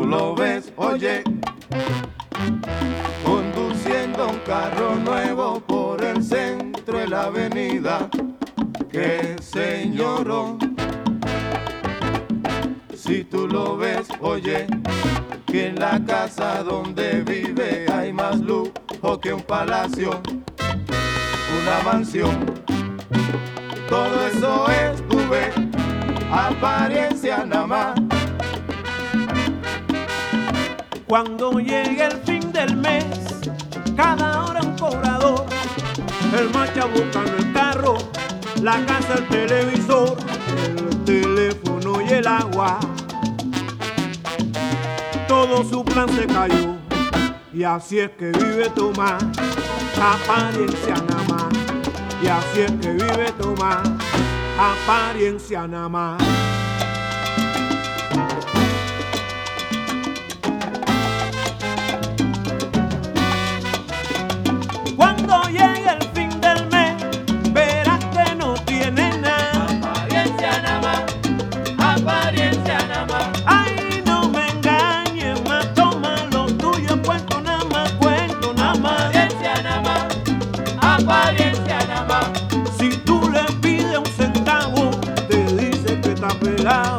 tú lo ves, oye, conduciendo un carro nuevo por el centro de la avenida, qué señorón. Si tú lo ves, oye, que en la casa donde vive hay más lujo que un palacio, una mansión. Todo eso es, tú ves, apariencia nada más. Cuando llegue el fin del mes, cada hora un cobrador, el macha buscando el carro, la casa, el televisor, el teléfono y el agua. Todo su plan se cayó y así es que vive Tomás, apariencia nada más. Y así es que vive Tomás, apariencia nada más. Cuando llegue el fin del mes, verás que no tiene nada. Apariencia nada más, apariencia nada más. Ay, no me engañes más, toma lo tuyo, cuento nada más, cuento nada más. Apariencia nada más, apariencia nada más. Si tú le pides un centavo, te dice que está pelado.